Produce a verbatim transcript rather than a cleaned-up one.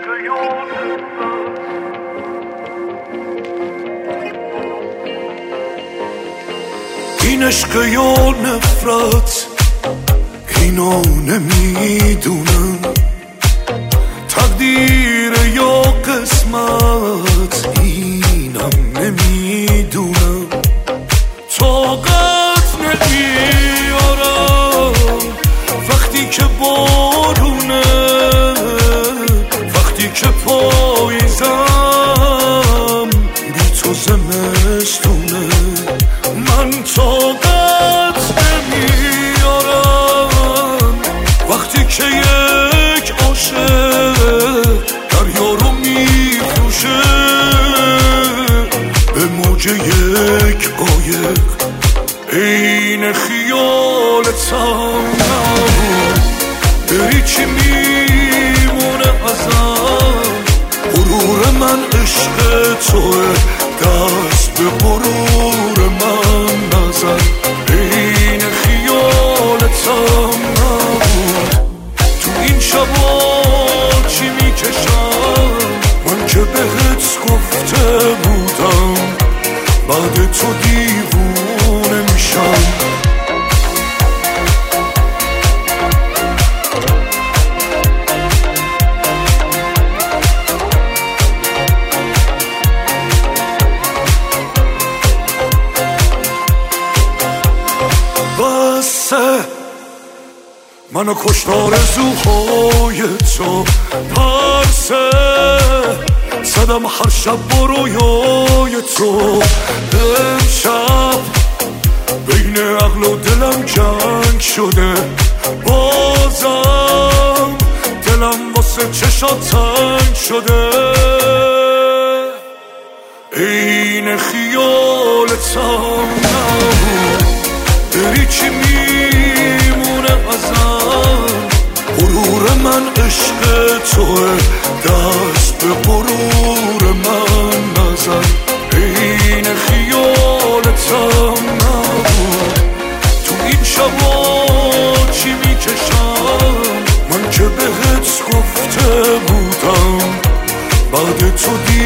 این عشق یا نفرت اینو نمیدونم، تقدیر یا قسمت اینم نمیدونم، طاقت نمیارم وقتی که بارونه، وقتی که پاییزم بی تو زمستونه، من طاقت نمیارم وقتی که یک عاشق دریا رو میفروشه به موج یک قایق. این خیالتم نبود، بری چی میمونه ازم، غرور من عشق توه، دست به غرور من نزن. این خیالتم نبود، تو این شبا چی میکشم من که بهت گفته بودم بعد تو دیوونه میشم. منو کشتار زوهای تو پرسه زدم هر شب با رویای تو، امشب بین عقل و دلم جنگ شده، بازم دلم واسه چشات تنگ شده. این خیالتم نبود، بری چی میمونه ازم، غرور من عشق توه، دست به غرور من نزن. این خیالتم نبود، تو این شبا چی میکشم من که بهت گفته بودم بعد تو دی